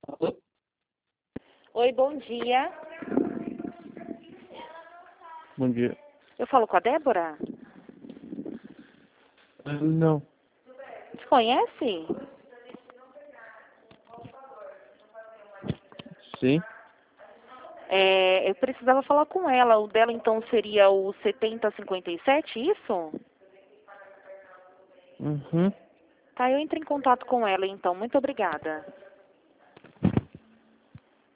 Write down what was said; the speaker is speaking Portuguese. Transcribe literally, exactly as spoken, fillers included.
Alô? Oi, bom dia. Bom dia. Eu falo com a Débora? Ah, Não. Você conhece? Sim? É, eu precisava falar com ela. O dela, então, seria o setenta cinquenta e sete, isso? Uhum. Tá, eu entro em contato com ela, então. Muito obrigada.